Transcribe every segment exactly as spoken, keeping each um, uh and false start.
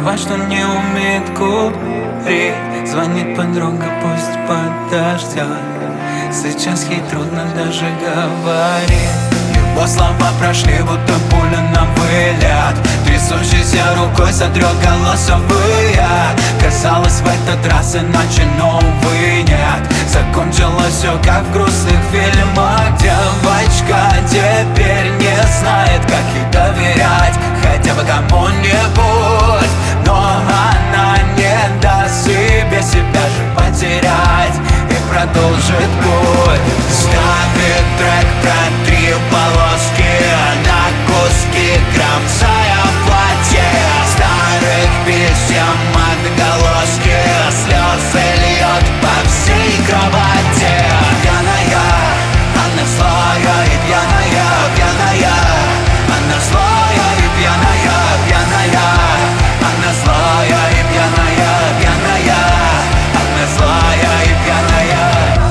Скрывать, что не умеет курить. Звонит подруга, пусть подождет. Сейчас ей трудно даже говорить. Его слова прошли, будто пуля на вылет. Трясущейся рукой сотрет голосовые. Казалось, в этот раз иначе, но увы нет. Закончилось все как в грустных фильмах. Девочка теперь не знает, как ей доверять хотя бы кому-нибудь. Но она не даст себе себя же потерять и продолжит путь. Ставит трек про три полоски на куски, кромсая платье. Старых писем отголоски, слезы льет по всей кровати. Пьяная, она злая и пьяная, пьяная. Она злая и пьяная, пьяная. Она злая и пьяная, пьяная. Она злая и пьяная.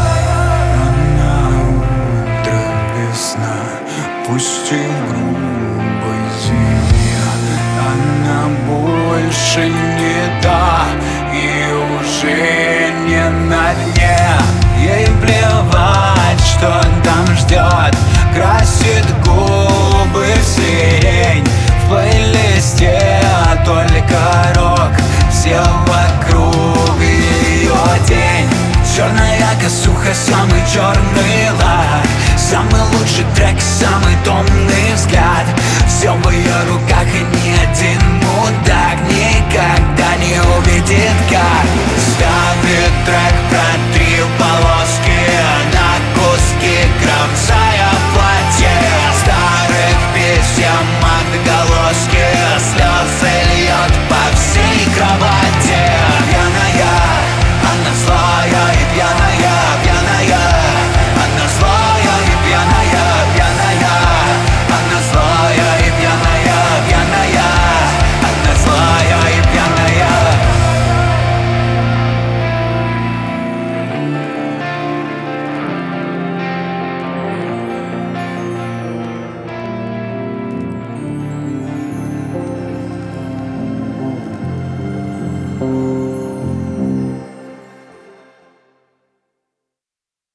Она утро, весна, пусть и грубой зиме. Она больше не та и уже не на дне. Ей плевать, что там ждет. Красит губы в сирень. В плейлисте только рок. Все вокруг ее тень. Черная косуха, самый черный лак. Самый лучший трек, самый томный взгляд. Все в ее руках, и ни один мудак никогда не увидит, как ставит трек про